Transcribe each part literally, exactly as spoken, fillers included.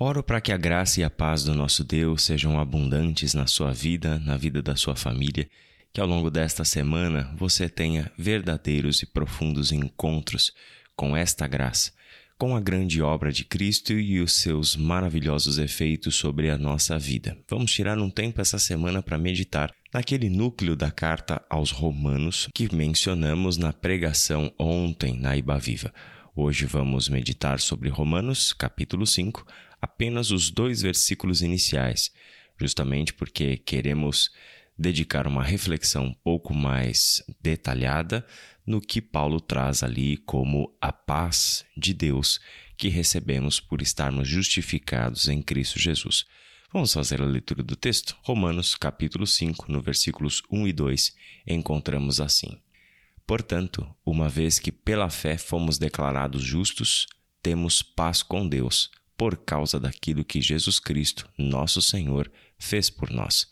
Oro para que a graça e a paz do nosso Deus sejam abundantes na sua vida, na vida da sua família, que ao longo desta semana você tenha verdadeiros e profundos encontros com esta graça, com a grande obra de Cristo e os seus maravilhosos efeitos sobre a nossa vida. Vamos tirar um tempo essa semana para meditar naquele núcleo da carta aos Romanos que mencionamos na pregação ontem na Iba Viva. Hoje vamos meditar sobre Romanos, capítulo cinco, apenas os dois versículos iniciais, justamente porque queremos dedicar uma reflexão um pouco mais detalhada no que Paulo traz ali como a paz de Deus que recebemos por estarmos justificados em Cristo Jesus. Vamos fazer a leitura do texto? Romanos, capítulo cinco, no versículos um e dois, encontramos assim: Portanto, uma vez que pela fé fomos declarados justos, temos paz com Deus, por causa daquilo que Jesus Cristo, nosso Senhor, fez por nós.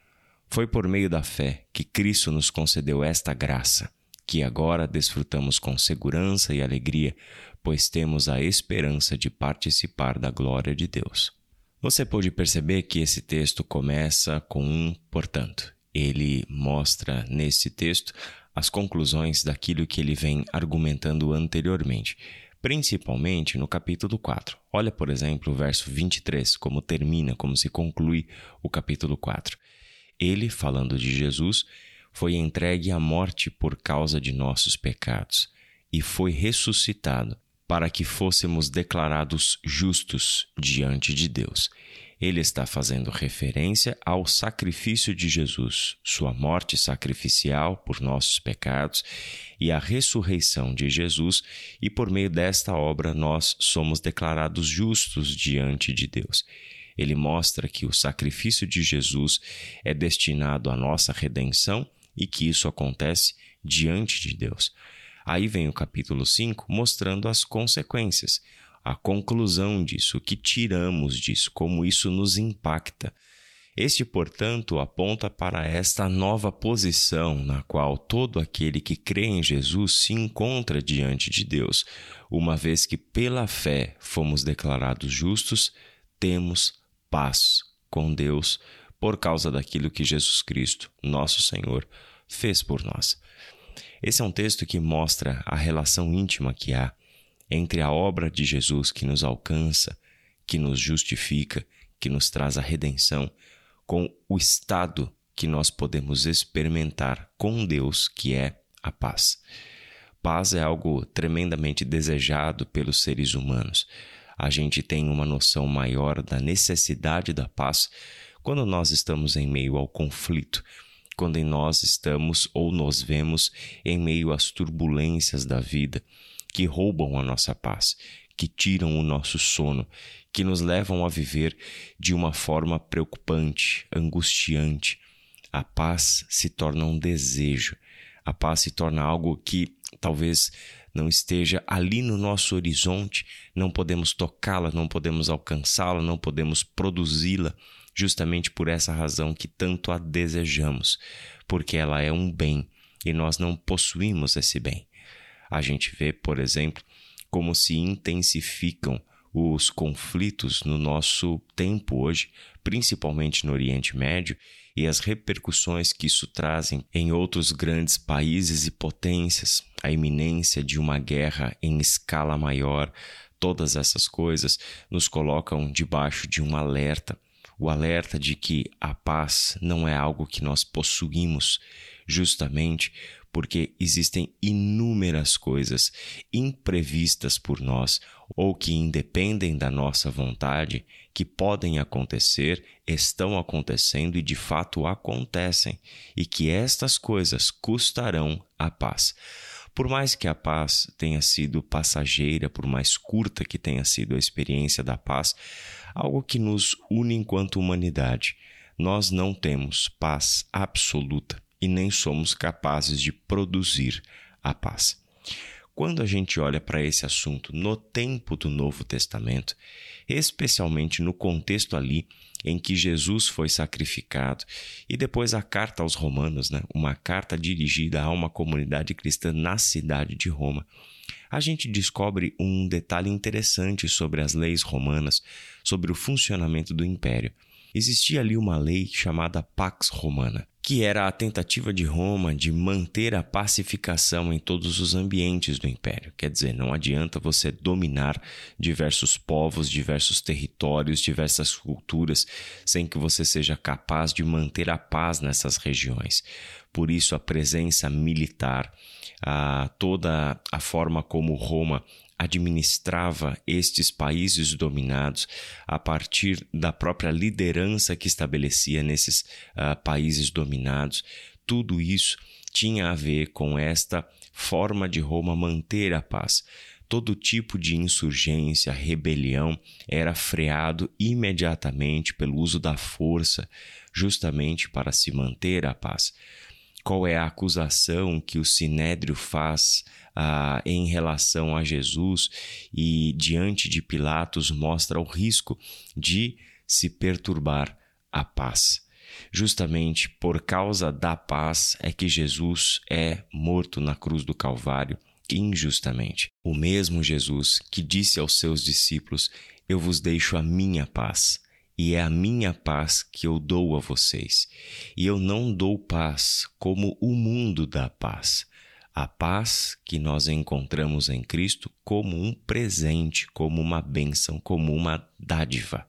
Foi por meio da fé que Cristo nos concedeu esta graça, que agora desfrutamos com segurança e alegria, pois temos a esperança de participar da glória de Deus. Você pode perceber que esse texto começa com um portanto. Ele mostra nesse texto as conclusões daquilo que ele vem argumentando anteriormente, principalmente no capítulo quatro. Olha, por exemplo, o verso vinte e três, como termina, como se conclui o capítulo quatro. Ele, falando de Jesus, foi entregue à morte por causa de nossos pecados e foi ressuscitado para que fôssemos declarados justos diante de Deus. Ele está fazendo referência ao sacrifício de Jesus, sua morte sacrificial por nossos pecados e a ressurreição de Jesus, e por meio desta obra nós somos declarados justos diante de Deus. Ele mostra que o sacrifício de Jesus é destinado à nossa redenção e que isso acontece diante de Deus. Aí vem o capítulo cinco mostrando as consequências, a conclusão disso, o que tiramos disso, como isso nos impacta. Este, portanto, aponta para esta nova posição na qual todo aquele que crê em Jesus se encontra diante de Deus. Uma vez que pela fé fomos declarados justos, temos paz com Deus por causa daquilo que Jesus Cristo, nosso Senhor, fez por nós. Esse é um texto que mostra a relação íntima que há entre a obra de Jesus que nos alcança, que nos justifica, que nos traz a redenção, com o estado que nós podemos experimentar com Deus, que é a paz. Paz é algo tremendamente desejado pelos seres humanos. A gente tem uma noção maior da necessidade da paz quando nós estamos em meio ao conflito, quando nós estamos ou nos vemos em meio às turbulências da vida que roubam a nossa paz, que tiram o nosso sono, que nos levam a viver de uma forma preocupante, angustiante. A paz se torna um desejo, a paz se torna algo que talvez não esteja ali no nosso horizonte, não podemos tocá-la, não podemos alcançá-la, não podemos produzi-la, justamente por essa razão que tanto a desejamos, porque ela é um bem e nós não possuímos esse bem. A gente vê, por exemplo, como se intensificam os conflitos no nosso tempo hoje, principalmente no Oriente Médio, e as repercussões que isso trazem em outros grandes países e potências, a iminência de uma guerra em escala maior. Todas essas coisas nos colocam debaixo de um alerta, o alerta de que a paz não é algo que nós possuímos, justamente porque existem inúmeras coisas imprevistas por nós ou que independem da nossa vontade, que podem acontecer, estão acontecendo e de fato acontecem, e que estas coisas custarão a paz. Por mais que a paz tenha sido passageira, por mais curta que tenha sido a experiência da paz, algo que nos une enquanto humanidade, nós não temos paz absoluta e nem somos capazes de produzir a paz. Quando a gente olha para esse assunto no tempo do Novo Testamento, especialmente no contexto ali em que Jesus foi sacrificado, e depois a carta aos Romanos, né? Uma carta dirigida a uma comunidade cristã na cidade de Roma, a gente descobre um detalhe interessante sobre as leis romanas, sobre o funcionamento do império. Existia ali uma lei chamada Pax Romana, que era a tentativa de Roma de manter a pacificação em todos os ambientes do império. Quer dizer, não adianta você dominar diversos povos, diversos territórios, diversas culturas, sem que você seja capaz de manter a paz nessas regiões. Por isso, a presença militar, a, toda a forma como Roma administrava estes países dominados a partir da própria liderança que estabelecia nesses uh, países dominados. Tudo isso tinha a ver com esta forma de Roma manter a paz. Todo tipo de insurgência, rebelião era freado imediatamente pelo uso da força, justamente para se manter a paz. Qual é a acusação que o Sinédrio faz ah, em relação a Jesus e diante de Pilatos mostra o risco de se perturbar a paz. Justamente por causa da paz é que Jesus é morto na cruz do Calvário injustamente. O mesmo Jesus que disse aos seus discípulos: "Eu vos deixo a minha paz. E é a minha paz que eu dou a vocês. E eu não dou paz como o mundo dá paz. A paz que nós encontramos em Cristo como um presente, como uma bênção, como uma dádiva.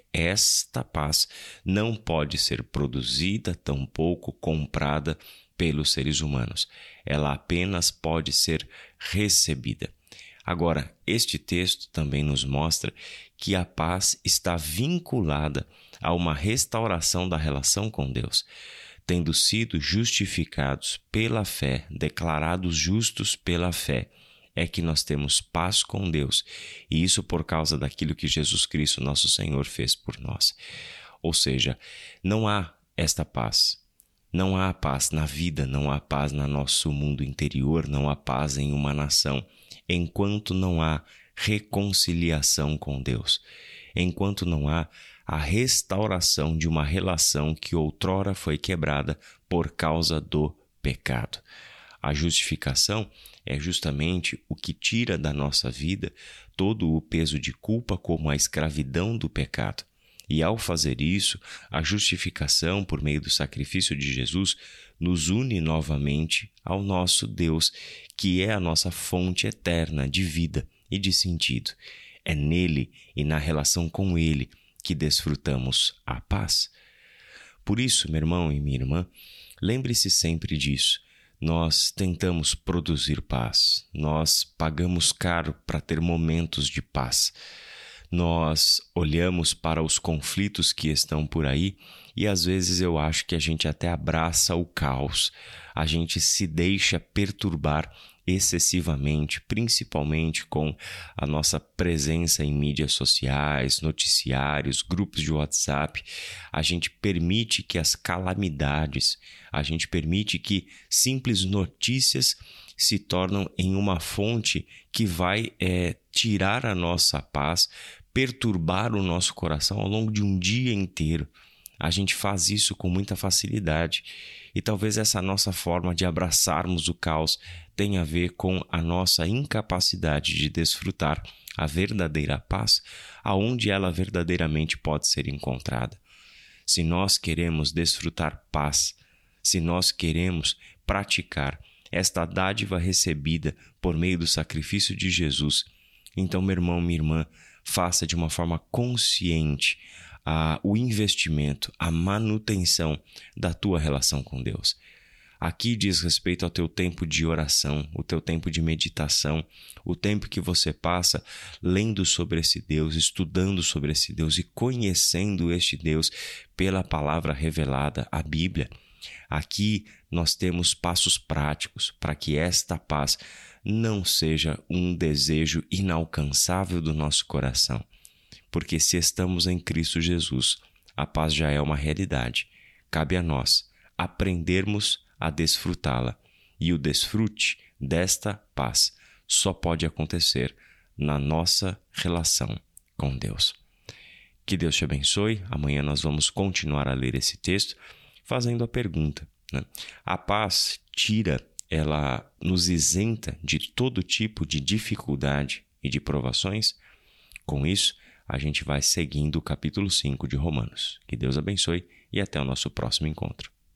Esta paz não pode ser produzida, tampouco comprada pelos seres humanos. Ela apenas pode ser recebida. Agora, este texto também nos mostra que a paz está vinculada a uma restauração da relação com Deus. Tendo sido justificados pela fé, declarados justos pela fé, é que nós temos paz com Deus. E isso por causa daquilo que Jesus Cristo, nosso Senhor, fez por nós. Ou seja, não há esta paz. Não há paz na vida, não há paz no nosso mundo interior, não há paz em uma nação, enquanto não há reconciliação com Deus, enquanto não há a restauração de uma relação que outrora foi quebrada por causa do pecado. A justificação é justamente o que tira da nossa vida todo o peso de culpa como a escravidão do pecado. E ao fazer isso, a justificação por meio do sacrifício de Jesus nos une novamente ao nosso Deus, que é a nossa fonte eterna de vida e de sentido. É nele e na relação com ele que desfrutamos a paz. Por isso, meu irmão e minha irmã, lembre-se sempre disso. Nós tentamos produzir paz, nós pagamos caro para ter momentos de paz. Nós olhamos para os conflitos que estão por aí e às vezes eu acho que a gente até abraça o caos, a gente se deixa perturbar excessivamente, principalmente com a nossa presença em mídias sociais, noticiários, grupos de WhatsApp. A gente permite que as calamidades, a gente permite que simples notícias se tornam em uma fonte que vai é, tirar a nossa paz, perturbar o nosso coração ao longo de um dia inteiro. A gente faz isso com muita facilidade e talvez essa nossa forma de abraçarmos o caos tenha a ver com a nossa incapacidade de desfrutar a verdadeira paz, aonde ela verdadeiramente pode ser encontrada. Se nós queremos desfrutar paz, se nós queremos praticar esta dádiva recebida por meio do sacrifício de Jesus, então, meu irmão, minha irmã, faça de uma forma consciente a, o investimento, a manutenção da tua relação com Deus. Aqui diz respeito ao teu tempo de oração, o teu tempo de meditação, o tempo que você passa lendo sobre esse Deus, estudando sobre esse Deus e conhecendo este Deus pela palavra revelada, a Bíblia. Aqui nós temos passos práticos para que esta paz não seja um desejo inalcançável do nosso coração. Porque se estamos em Cristo Jesus, a paz já é uma realidade. Cabe a nós aprendermos a desfrutá-la. E o desfrute desta paz só pode acontecer na nossa relação com Deus. Que Deus te abençoe. Amanhã nós vamos continuar a ler esse texto fazendo a pergunta, né? A paz tira ela nos isenta de todo tipo de dificuldade e de provações, com isso, a gente vai seguindo o capítulo cinco de Romanos. Que Deus abençoe e até o nosso próximo encontro.